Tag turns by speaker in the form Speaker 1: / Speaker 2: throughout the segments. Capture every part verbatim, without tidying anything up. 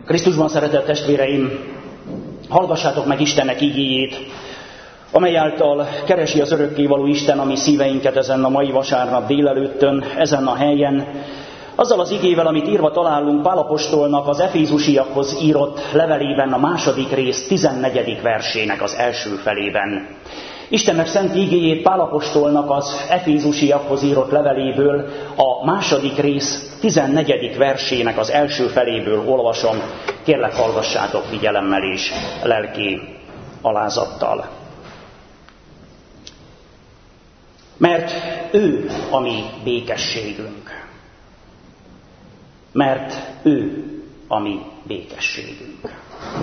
Speaker 1: Krisztusban szeretett testvéreim, hallgassátok meg Istennek igéjét, amely által keresi az örökkévaló Isten a mi szíveinket ezen a mai vasárnap délelőttön, ezen a helyen, azzal az igével, amit írva találunk Pál apostolnak az Efézusiakhoz írott levelében, a második rész tizennegyedik versének az első felében. Istennek szent igéjét Pál apostolnak az Efézusiakhoz írott leveléből, a második rész tizennegyedik versének az első feléből olvasom. Kérlek, hallgassátok figyelemmel és lelki alázattal. Mert ő a mi békességünk. Mert ő a mi békességünk.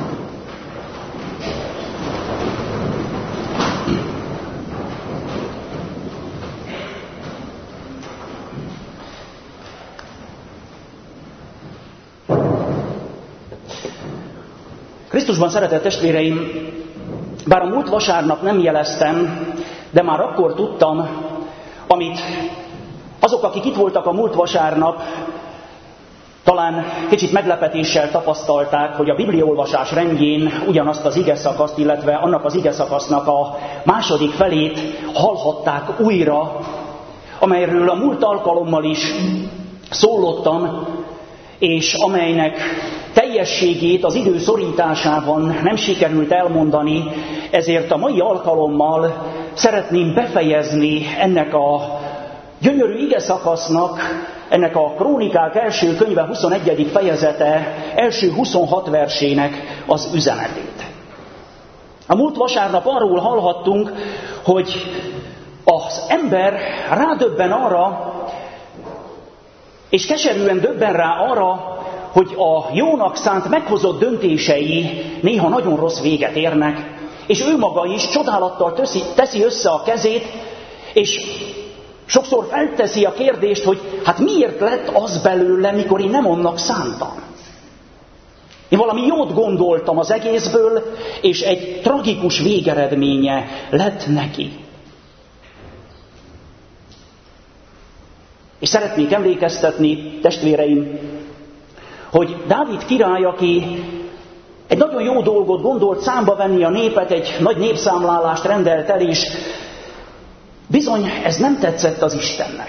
Speaker 1: Krisztusban szeretett testvéreim, bár a múlt vasárnap nem jeleztem, de már akkor tudtam, amit azok, akik itt voltak a múlt vasárnap, talán kicsit meglepetéssel tapasztalták, hogy a bibliaolvasás rendjén ugyanazt az igeszakaszt, illetve annak az igeszakasznak a második felét hallhatták újra, amelyről a múlt alkalommal is szólottam, és amelynek teljességét az idő szorításában nem sikerült elmondani, ezért a mai alkalommal szeretném befejezni ennek a gyönyörű igeszakasznak, ennek a Krónikák első könyve huszonegyedik fejezete első huszonhat versének az üzenetét. A múlt vasárnap arról hallhattunk, hogy az ember rádöbben arra, és keserűen döbben rá arra, hogy a jónak szánt meghozott döntései néha nagyon rossz véget érnek, és ő maga is csodálattal teszi, teszi össze a kezét, és sokszor felteszi a kérdést, hogy hát miért lett az belőle, mikor én nem annak szántam. Én valami jót gondoltam az egészből, és egy tragikus végeredménye lett neki. És szeretnék emlékeztetni, testvéreim, hogy Dávid király, aki egy nagyon jó dolgot gondolt számba venni a népet, egy nagy népszámlálást rendelt el, és bizony ez nem tetszett az Istennek.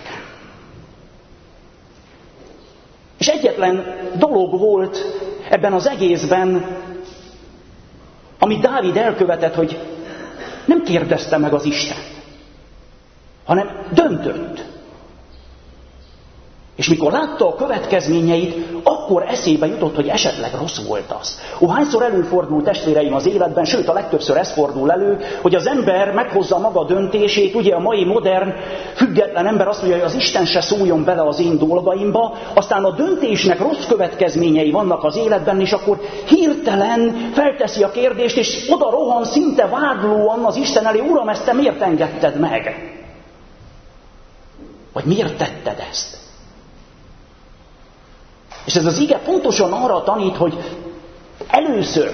Speaker 1: És egyetlen dolog volt ebben az egészben, amit Dávid elkövetett, hogy nem kérdezte meg az Istent, hanem döntött. És mikor látta a következményeit, akkor eszébe jutott, hogy esetleg rossz volt az. Ó, hányszor előfordul, testvéreim, az életben, sőt a legtöbbször ez fordul elő, hogy az ember meghozza maga döntését, ugye a mai modern, független ember azt mondja, hogy az Isten se szóljon bele az én dolgaimba, aztán a döntésnek rossz következményei vannak az életben, és akkor hirtelen felteszi a kérdést, és oda rohan szinte vádlóan az Isten elé, Uram, ezt te miért engedted meg? Vagy miért tetted ezt? És ez az ige pontosan arra tanít, hogy először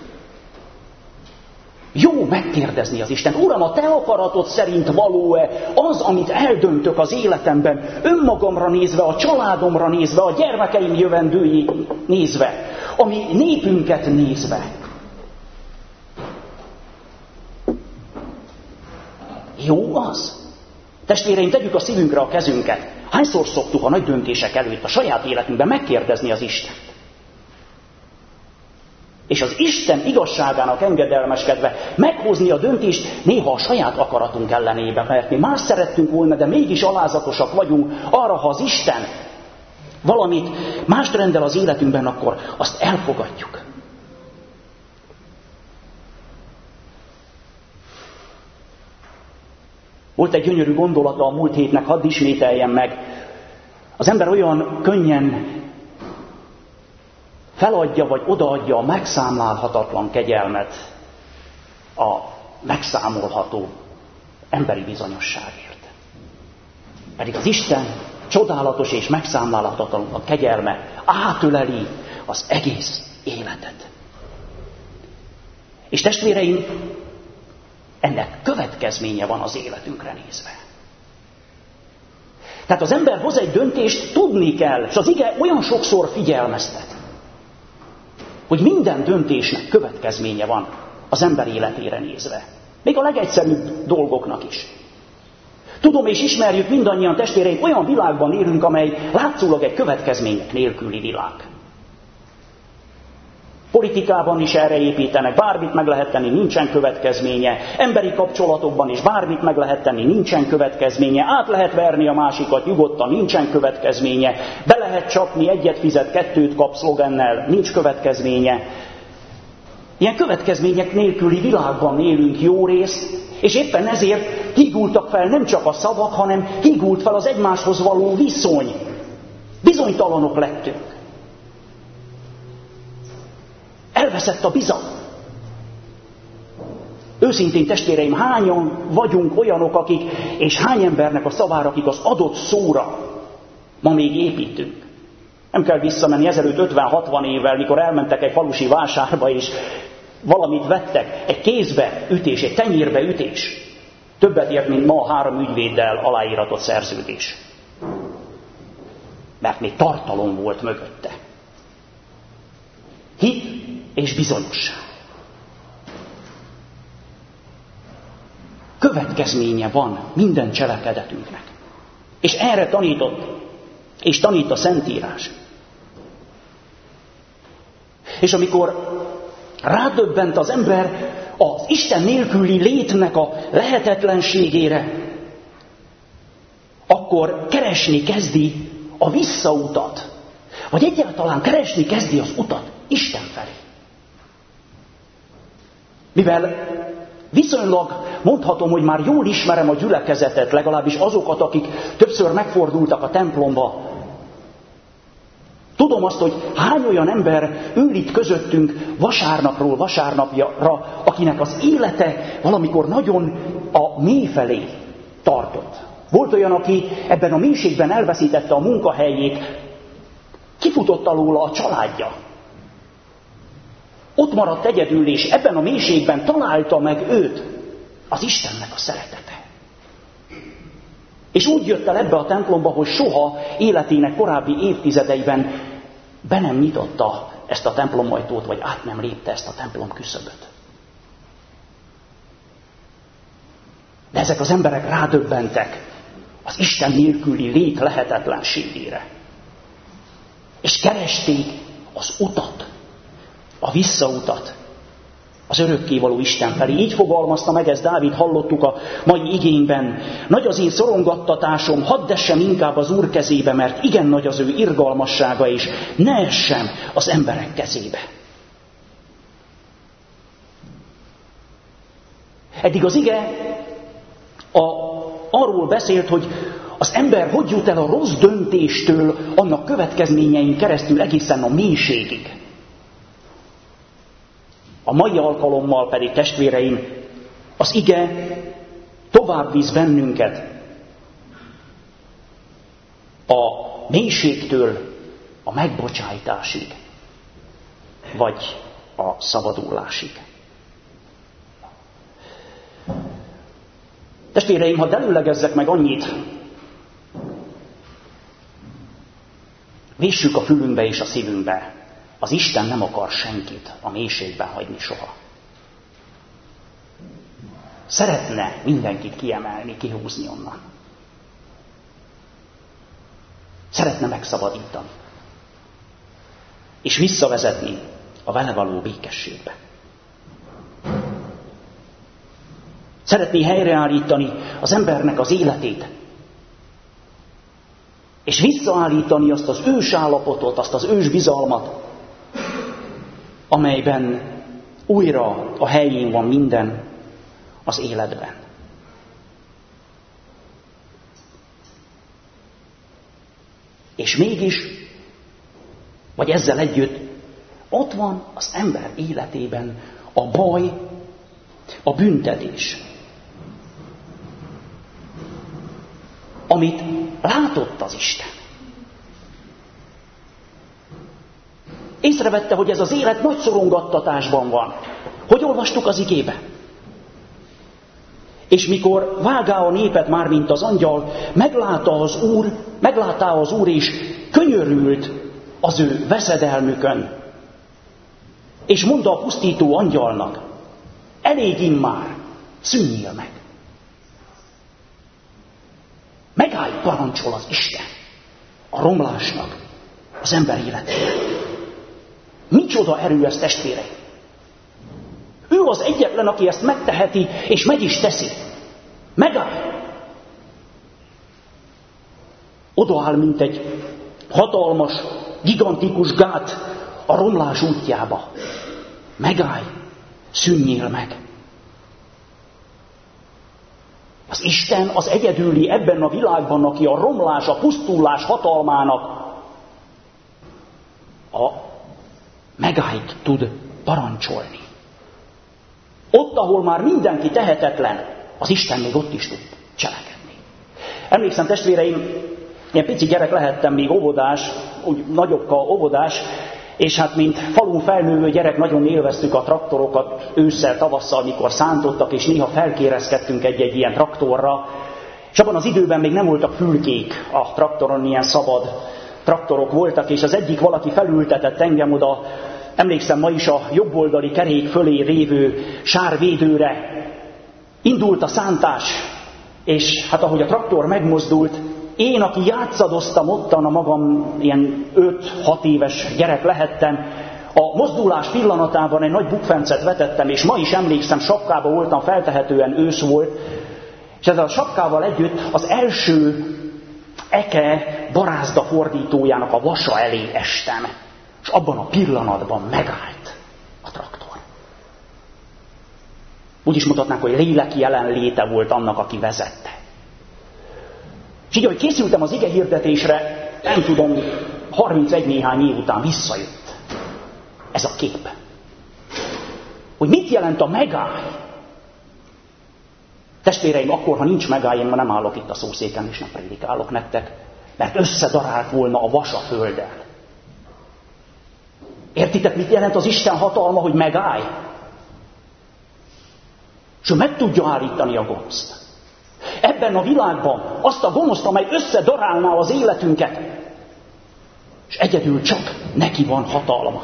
Speaker 1: jó megkérdezni az Istent. Uram, a te akaratod szerint való-e az, amit eldöntök az életemben, önmagamra nézve, a családomra nézve, a gyermekeim jövendőjét nézve, a mi népünket nézve. Jó az? Testvéreim, tegyük a szívünkre a kezünket. Hányszor szoktuk a nagy döntések előtt a saját életünkben megkérdezni az Istent? És az Isten igazságának engedelmeskedve meghozni a döntést néha a saját akaratunk ellenében, mert mi más szerettünk volna, de mégis alázatosak vagyunk arra, ha az Isten valamit mást rendel az életünkben, akkor azt elfogadjuk. Volt egy gyönyörű gondolata a múlt hétnek, hadd ismételjem meg. Az ember olyan könnyen feladja vagy odaadja a megszámlálhatatlan kegyelmet a megszámolható emberi bizonyosságért. Pedig az Isten csodálatos és megszámlálhatatlan a kegyelme átöleli az egész életet. És testvéreim, ennek következménye van az életünkre nézve. Tehát az ember hoz egy döntést, tudni kell, és az ige olyan sokszor figyelmeztet. hogy minden döntésnek következménye van az ember életére nézve. Még a legegyszerűbb dolgoknak is. Tudom és ismerjük mindannyian, testvéreim, olyan világban élünk, amely látszólag egy következmények nélküli világ. Politikában is erre építenek, bármit meg lehet tenni, nincsen következménye. Emberi kapcsolatokban is bármit meg lehet tenni, nincsen következménye. Át lehet verni a másikat nyugodtan, nincsen következménye. Be lehet csapni, egyet fizet, kettőt kap szlogennel, nincs következménye. Ilyen következmények nélküli világban élünk jó részt, és éppen ezért hígultak fel nem csak a szavak, hanem hígult fel az egymáshoz való viszony. Bizonytalanok lettünk. Elveszett a bizalom. Őszintén testvéreim, hányan vagyunk olyanok, akik, és hány embernek a szavára, akik az adott szóra ma még építünk. Nem kell visszamenni ezelőtt ötven-hatvan évvel, mikor elmentek egy falusi vásárba, és valamit vettek, egy kézbe ütés, egy tenyérbe ütés. Többet ért, mint ma a három ügyvéddel aláíratott szerződés. Mert még tartalom volt mögötte. Hit és bizonyosság. Következménye van minden cselekedetünknek. És erre tanított, és tanít a Szentírás. És amikor rádöbbent az ember az Isten nélküli létnek a lehetetlenségére, akkor keresni kezdi a visszautat, vagy egyáltalán keresni kezdi az utat Isten felé. Mivel viszonylag mondhatom, hogy már jól ismerem a gyülekezetet, legalábbis azokat, akik többször megfordultak a templomba, tudom azt, hogy hány olyan ember ül itt közöttünk vasárnapról vasárnapra, akinek az élete valamikor nagyon a mély felé tartott. Volt olyan, aki ebben a mélységben elveszítette a munkahelyét, kifutott alóla a családja. Ott maradt egyedül, és ebben a mélységben találta meg őt az Istennek a szeretete. És úgy jött el ebbe a templomba, hogy soha életének korábbi évtizedeiben be nem nyitotta ezt a templomajtót, vagy át nem lépte ezt a templom küszöböt. De ezek az emberek rádöbbentek az Isten nélküli lét lehetetlenségére. És keresték az utat, a visszautat az örökkévaló Isten felé. Így fogalmazta meg ezt Dávid, hallottuk a mai igényben. Nagy az én szorongattatásom, hadd essem inkább az Úr kezébe, mert igen nagy az ő irgalmassága, és ne essem az emberek kezébe. Eddig az ige a, arról beszélt, hogy az ember hogy jut el a rossz döntéstől annak következményein keresztül egészen a mélységig. A mai alkalommal pedig, testvéreim, az ige tovább visz bennünket a mélységtől a megbocsájtásig, vagy a szabadulásig. Testvéreim, ha előlegezzek meg annyit, véssük a fülünkbe és a szívünkbe. Az Isten nem akar senkit a mélységben hagyni soha. Szeretne mindenkit kiemelni, kihúzni onnan. Szeretne megszabadítani. És visszavezetni a vele való békességbe. Szeretné helyreállítani az embernek az életét. És visszaállítani azt az ősállapotot, azt az ősbizalmat, amelyben újra a helyén van minden az életben. És mégis, vagy ezzel együtt, ott van az ember életében a baj, a büntetés, amit látott az Isten. Észrevette, hogy ez az élet nagy szorongattatásban van. Hogy olvastuk az igébe? És mikor vágá a népet, már mint az angyal, meglátta az Úr, meglátta az Úr, és könyörült az ő veszedelmükön. és mondta a pusztító angyalnak, elég immár, szűnjél meg. Megállj, parancsol az Isten a romlásnak az ember életében. Micsoda erő ez, testvérek! Ő az egyetlen, aki ezt megteheti, és meg is teszi. Megáll! Odaáll, mint egy hatalmas, gigantikus gát a romlás útjába. Megállj! Szűnjél meg! Az Isten az egyedüli ebben a világban, aki a romlás, a pusztulás hatalmának a megállt tud parancsolni. Ott, ahol már mindenki tehetetlen, az Isten még ott is tud cselekedni. Emlékszem, testvéreim, ilyen pici gyerek lehettem, még óvodás, úgy nagyobbka óvodás, és hát mint falun felnővő gyerek nagyon élveztük a traktorokat ősszel, tavasszal, amikor szántottak, és néha felkérezkedtünk egy-egy ilyen traktorra. És abban az időben még nem voltak fülkék a traktoron, ilyen szabad traktorok voltak, és az egyik valaki felültetett engem oda, emlékszem ma is a jobboldali kerék fölé révő sárvédőre. Indult a szántás, és hát ahogy a traktor megmozdult, én, aki játszadoztam ottan, a magam ilyen öt-hat éves gyerek lehettem, a mozdulás pillanatában egy nagy bukfencet vetettem, és ma is emlékszem, sapkában voltam, feltehetően ősz volt, és ezzel a sapkával együtt az első eke barázda fordítójának a vasa elé estem, és abban a pillanatban megállt a traktor. Úgy is mutatnánk, hogy léleki jelenléte volt annak, aki vezette. És így, ahogy készültem az ige hirdetésre, nem tudom, harmincegy néhány év után visszajött ez a kép. Hogy mit jelent a megállj? Testvéreim, akkor, ha nincs megállj, én ma nem állok itt a szószéken, és nem prédikálok nektek, mert összedarált volna a vas a földdel. Értitek, mit jelent az Isten hatalma, hogy megállj? És ő meg tudja állítani a gonoszt. Ebben a világban azt a gonoszt, amely összedarálná az életünket, és egyedül csak neki van hatalma.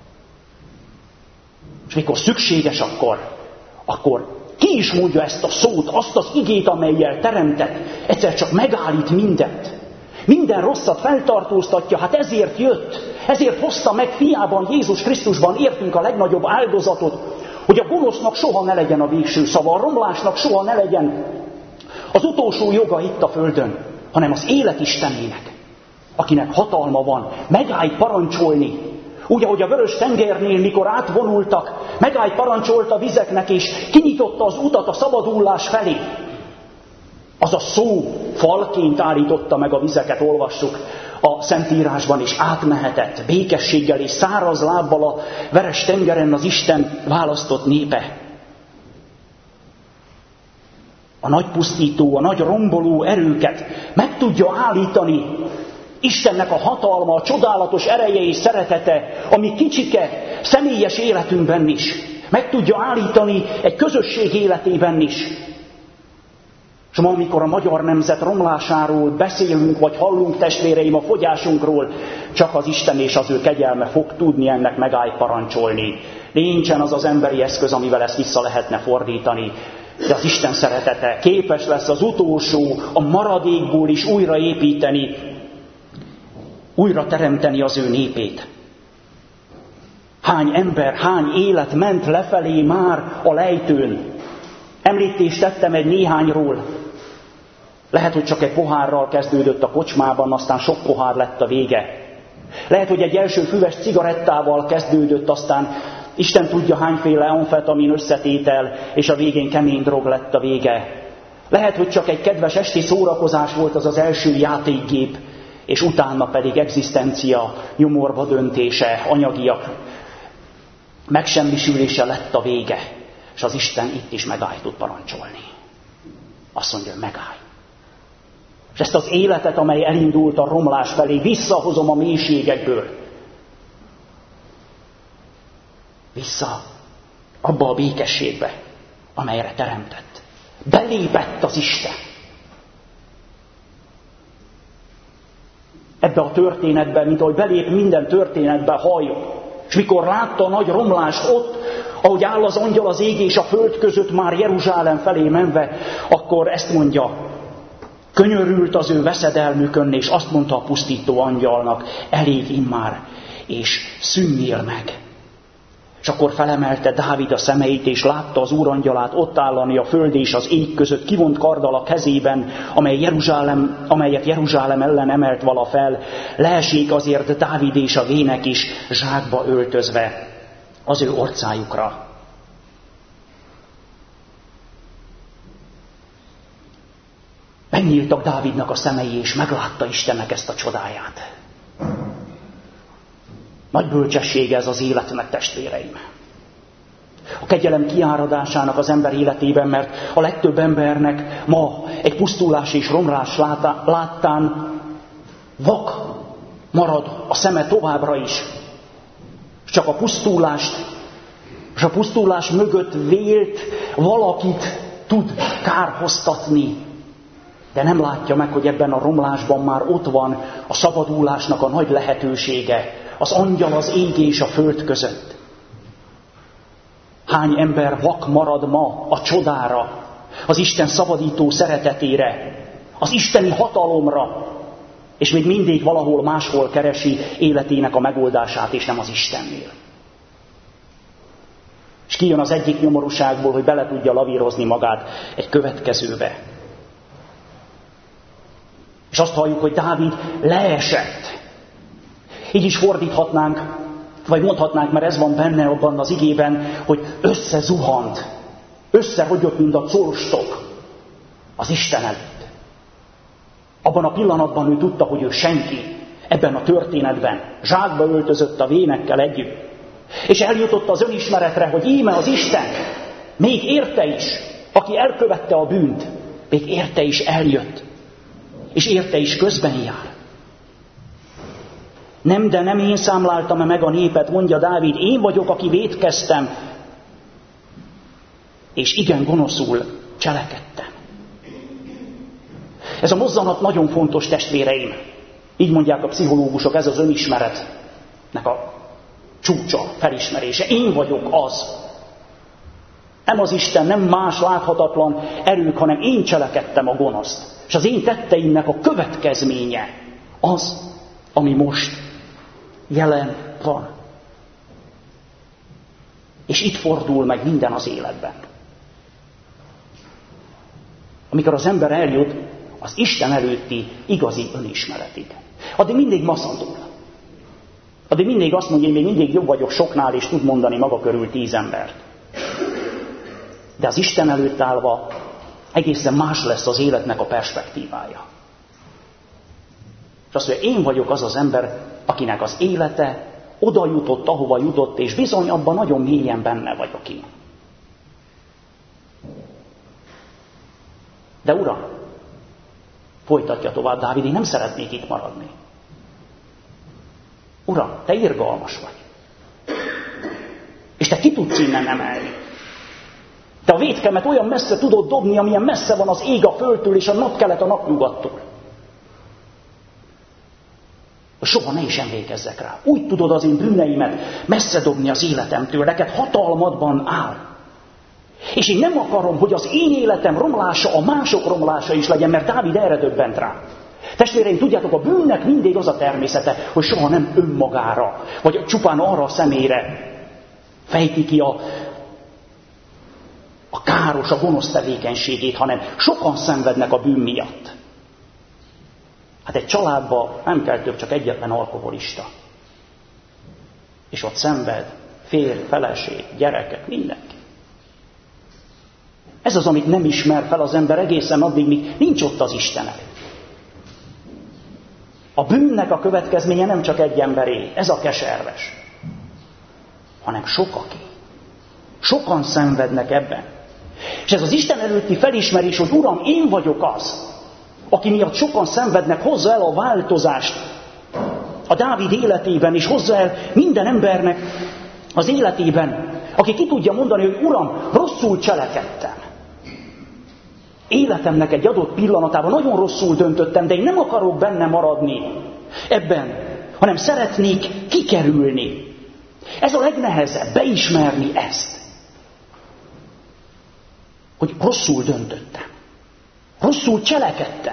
Speaker 1: És mikor szükséges, akkor, akkor ki is mondja ezt a szót, azt az igét, amellyel teremtett, egyszer csak megállít mindent. Minden rosszat feltartóztatja, hát ezért jött, ezért hozta meg fiában, Jézus Krisztusban értünk a legnagyobb áldozatot, hogy a gonosznak soha ne legyen a végső szava, a romlásnak soha ne legyen az utolsó joga itt a földön, hanem az élet Istenének, akinek hatalma van, megállj parancsolni. Úgy, ahogy a vörös tengernél, mikor átvonultak, megállj parancsolt a vizeknek, és kinyitotta az utat a szabadullás felé. Az a szó falként állította meg a vizeket, olvassuk a Szentírásban, és átmehetett békességgel és száraz lábbal a veres tengeren az Isten választott népe. A nagy pusztító, a nagy romboló erőket meg tudja állítani Istennek a hatalma, a csodálatos ereje és szeretete, ami kicsike, személyes életünkben is. Meg tudja állítani egy közösség életében is. És ma, amikor a magyar nemzet romlásáról beszélünk, vagy hallunk, testvéreim, a fogyásunkról, csak az Isten és az ő kegyelme fog tudni ennek megállj parancsolni. Nincsen az az emberi eszköz, amivel ezt vissza lehetne fordítani. De az Isten szeretete képes lesz az utolsó, a maradékból is újraépíteni, újra teremteni az ő népét. Hány ember, hány élet ment lefelé már a lejtőn. Említést tettem egy néhányról. Lehet, hogy csak egy pohárral kezdődött a kocsmában, aztán sok pohár lett a vége. Lehet, hogy egy első füves cigarettával kezdődött, aztán Isten tudja hányféle amfetamin összetétel, és a végén kemény drog lett a vége. Lehet, hogy csak egy kedves esti szórakozás volt az az első játékgép, és utána pedig egzisztencia, nyomorba döntése, anyagiak megsemmisülése lett a vége. És az Isten itt is megállj tud parancsolni. Azt mondja, hogy megállj. És ezt az életet, amely elindult a romlás felé, visszahozom a mélységekből. Vissza abba a békességbe, amelyre teremtett. Belépett az Isten. Ebbe a történetbe, mint ahogy belép minden történetbe, halljuk. És mikor látta a nagy romlást ott, ahogy áll az angyal az ég és a föld között már Jeruzsálem felé menve, akkor ezt mondja, könyörült az ő veszedelmükön, és azt mondta a pusztító angyalnak, elég immár, és szűnjél meg. És akkor felemelte Dávid a szemeit, és látta az úrangyalát ott állani a föld és az ég között, kivont karddal a kezében, amely Jeruzsálem, amelyet Jeruzsálem ellen emelt vala fel. Leesik azért Dávid és a vének is zsákba öltözve az ő orcájukra. Megnyíltak Dávidnak a szemei, és meglátta Istennek ezt a csodáját. Nagy bölcsessége ez az életnek, testvéreim. A kegyelem kiáradásának az ember életében, mert a legtöbb embernek ma egy pusztulás és romlás láttán vak marad a szeme továbbra is. Csak a pusztulást, és a pusztulás mögött vélt valakit tud kárhoztatni. De nem látja meg, hogy ebben a romlásban már ott van a szabadulásnak a nagy lehetősége, az angyal az ég és a föld között. Hány ember vak marad ma a csodára, az Isten szabadító szeretetére, az isteni hatalomra, és még mindig valahol máshol keresi életének a megoldását, és nem az Istennél. És kijön az egyik nyomorúságból, hogy bele tudja lavírozni magát egy következőbe. És azt halljuk, hogy Dávid leesett. Így is fordíthatnánk, vagy mondhatnánk, mert ez van benne abban az igében, hogy összezuhant, összerogyott, mint a colstok az Isten előtt. Abban a pillanatban ő tudta, hogy ő senki ebben a történetben. Zsákba öltözött a vénekkel együtt. És eljutott az önismeretre, hogy íme az Isten, még érte is, aki elkövette a bűnt, még érte is eljött. És érte is közben jár. Nem, de nem én számláltam meg a népet, mondja Dávid, én vagyok, aki vétkeztem, és igen gonoszul cselekedtem. Ez a mozzanat nagyon fontos, testvéreim. Így mondják a pszichológusok, ez az önismeretnek a csúcsa, felismerése. Én vagyok az. Nem az Isten, nem más láthatatlan erők, hanem én cselekedtem a gonoszt. És az én tetteimnek a következménye az, ami most jelen van. És itt fordul meg minden az életben. Amikor az ember eljut az Isten előtti igazi önismeretig. Addig mindig maszandul. Addig mindig azt mondja, hogy még mindig jobb vagyok soknál, és tud mondani maga körül tíz embert. De az Isten előtt állva egészen más lesz az életnek a perspektívája. És azt mondja, én vagyok az az ember, akinek az élete oda jutott, ahova jutott, és bizony abban nagyon mélyen benne vagyok én. De Uram, folytatja tovább Dávid, én nem szeretnék itt maradni. Uram, te irgalmas vagy. És te ki tudsz innen emelni. Te a vétkemet olyan messze tudod dobni, amilyen messze van az ég a földtől, és a napkelet a napnyugattól. Soha ne is emlékezzek rá. Úgy tudod az én bűneimet messze dobni az életemtől, neked hatalmadban áll. És én nem akarom, hogy az én életem romlása a mások romlása is legyen, mert Dávid erre döbbent rá. Testvéreim, tudjátok, a bűnnek mindig az a természete, hogy soha nem önmagára, vagy csupán arra a személyre fejti ki a, a káros, a gonosz tevékenységét, hanem sokan szenvednek a bűn miatt. Hát egy családban nem kell több, csak egyetlen alkoholista. És ott szenved férj, feleség, gyerekek, mindenki. Ez az, amit nem ismer fel az ember egészen addig, míg nincs ott az Isten előtt. A bűnnek a következménye nem csak egy emberé, ez a keserves, hanem sokaké. Sokan szenvednek ebben. És ez az Isten előtti felismerés, hogy Uram, én vagyok az, aki miatt sokan szenvednek, hozza el a változást a Dávid életében, és hozza el minden embernek az életében, aki ki tudja mondani, hogy Uram, rosszul cselekedtem. Életemnek egy adott pillanatában nagyon rosszul döntöttem, de én nem akarok benne maradni ebben, hanem szeretnék kikerülni. Ez a legnehezebb, beismerni ezt. Hogy rosszul döntöttem. Rosszul cselekedtem.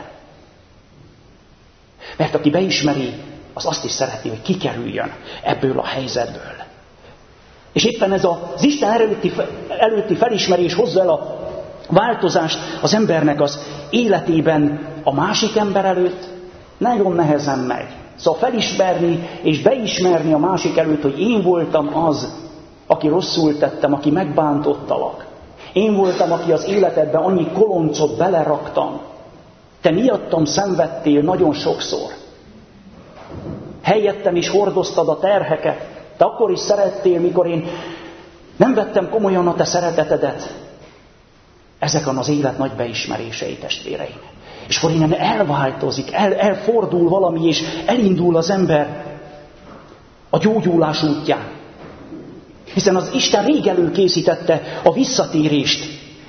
Speaker 1: Mert aki beismeri, az azt is szeretné, hogy kikerüljön ebből a helyzetből. És éppen ez az Isten előtti, előtti felismerés hozza el a változást az embernek az életében a másik ember előtt. Nagyon nehezen megy. Szóval felismerni és beismerni a másik előtt, hogy én voltam az, aki rosszul tettem, aki megbántottalak. Én voltam, aki az életedbe annyi koloncot beleraktam. Te miattam szenvedtél nagyon sokszor. Helyettem is hordoztad a terheket. Te akkor is szerettél, mikor én nem vettem komolyan a te szeretetedet. Ezek az élet nagy beismerései, testvéreim. És akkor innen elváltozik, el, elfordul valami, és elindul az ember a gyógyulás útján. Hiszen az Isten rég előkészítette a visszatérést.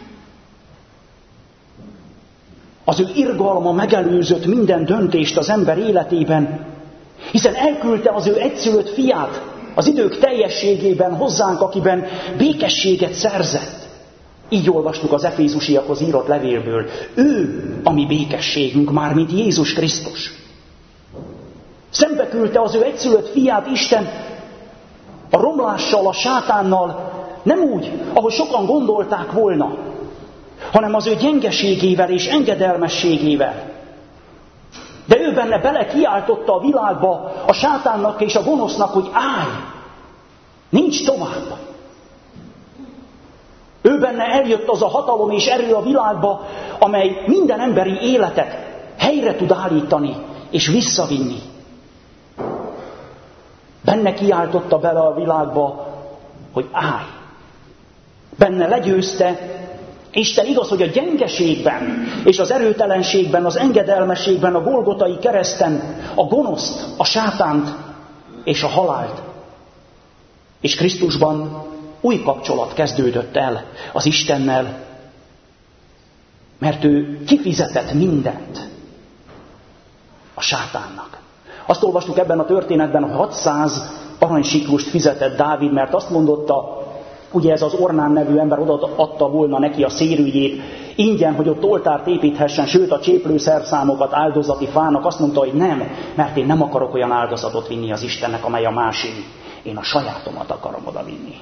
Speaker 1: Az ő irgalma megelőzött minden döntést az ember életében, hiszen elküldte az ő egyszülött fiát az idők teljességében hozzánk, akiben békességet szerzett. Így olvastuk az Efézusiakhoz írott levélből. Ő a mi békességünk, mármint Jézus Krisztus. Szembe küldte az ő egyszülött fiát Isten a romlással, a sátánnal, nem úgy, ahogy sokan gondolták volna, hanem az ő gyengeségével és engedelmességével. De ő benne bele kiáltotta a világba a sátánnak és a gonosznak, hogy állj, nincs tovább. Ő benne eljött az a hatalom és erő a világba, amely minden emberi életet helyre tud állítani és visszavinni. Benne kiáltotta bele a világba, hogy állj. Benne legyőzte Isten, igaz, hogy a gyengeségben és az erőtelenségben, az engedelmességben, a Golgotai kereszten a gonoszt, a sátánt és a halált. És Krisztusban új kapcsolat kezdődött el az Istennel, mert ő kifizetett mindent a sátánnak. Azt olvastuk ebben a történetben, hogy hatszáz aranysiklust fizetett Dávid, mert azt mondotta, ugye ez az Ornán nevű ember odaadta volna neki a szérűjét, ingyen, hogy ott oltárt építhessen, sőt a cséplőszerszámokat áldozati fának, azt mondta, hogy nem, mert én nem akarok olyan áldozatot vinni az Istennek, amely a másik. Én a sajátomat akarom oda vinni.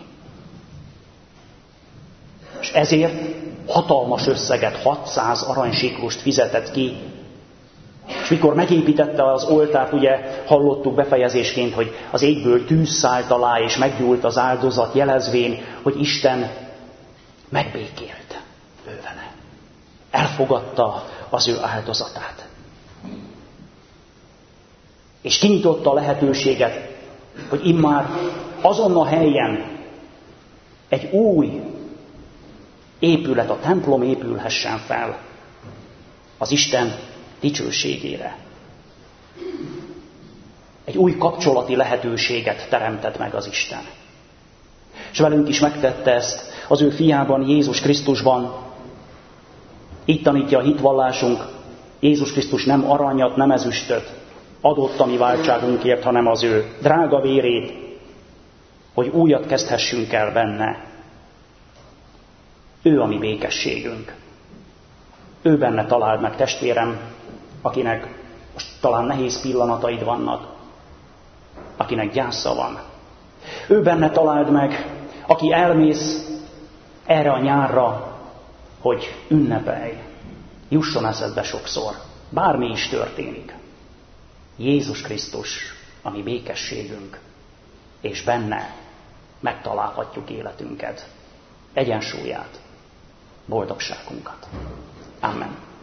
Speaker 1: És ezért hatalmas összeget, hatszáz aranysiklust fizetett ki. És mikor megépítette az oltárt, ugye hallottuk befejezésként, hogy az égből tűz szállt alá, és meggyúlt az áldozat, jelezvén, hogy Isten megbékélt ő vele. Elfogadta az ő áldozatát. És kinyitotta a lehetőséget, hogy immár azon a helyen egy új épület, a templom épülhessen fel az Isten dicsőségére. Egy új kapcsolati lehetőséget teremtett meg az Isten. És velünk is megtette ezt az ő fiában, Jézus Krisztusban. Így tanítja a hitvallásunk, Jézus Krisztus nem aranyat, nem ezüstöt adott a mi váltságunkért, hanem az ő drága vérét, hogy újat kezdhessünk el benne. Ő a mi békességünk. Ő benne találd meg, testvérem, akinek most talán nehéz pillanataid vannak, akinek gyásza van. Ő benne találd meg, aki elmész erre a nyárra, hogy ünnepelj. Jusson eszedbe sokszor, bármi is történik. Jézus Krisztus a mi békességünk, és benne megtalálhatjuk életünket, egyensúlyát, boldogságunkat. Amen.